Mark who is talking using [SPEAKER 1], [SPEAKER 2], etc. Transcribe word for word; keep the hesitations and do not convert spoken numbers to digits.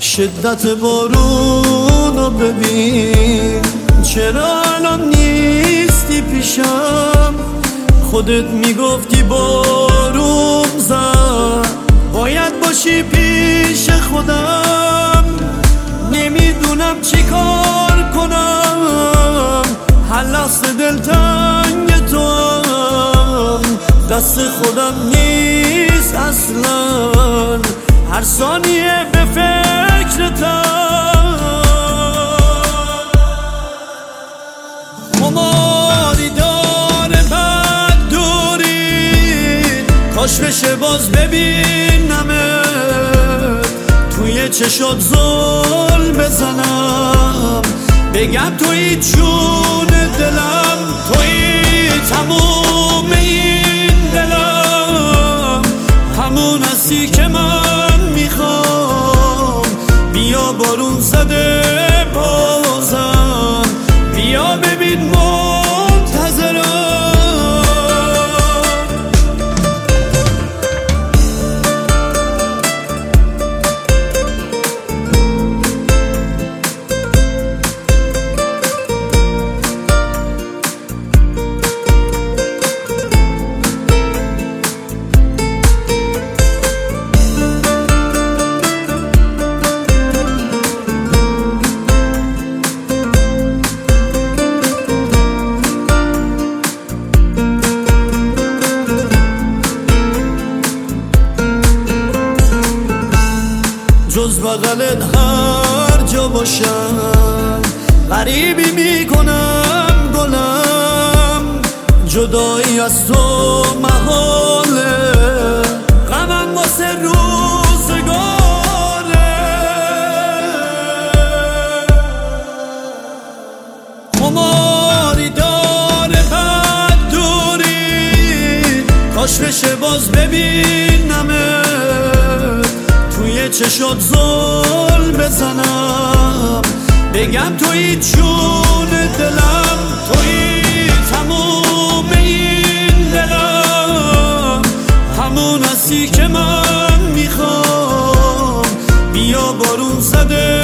[SPEAKER 1] شدت بارونو ببین، چرا الان نیستی پیشم؟ خودت میگفتی بارون زد، باید باشی پیش خودم. نمیدونم چی کار کنم، هر لحظه دلتنگ تو هم، دست خودم نیست اصلا، هر ثانیه به فکرتم. خماری داره بد دوری، کاش بشه باز ببینمه، توی چشات زل بزنم، بگم توی جون دلم، توی تموم این دلم، همون هستی که من میخوام. بیا بارون زده بازم، بیا ببین منتظرم. جز بغلت هر جا باشم، غریبی میکنم گلم، جدایی از تو محاله، غمم واسه روزگاره. خماری داره بد دوری، کاش بشه باز ببینمه، توی چشات زل بزنم، بگم توی جون دلم، توی تموم این دلم، همون هستی که من میخوام. بیا بارون زده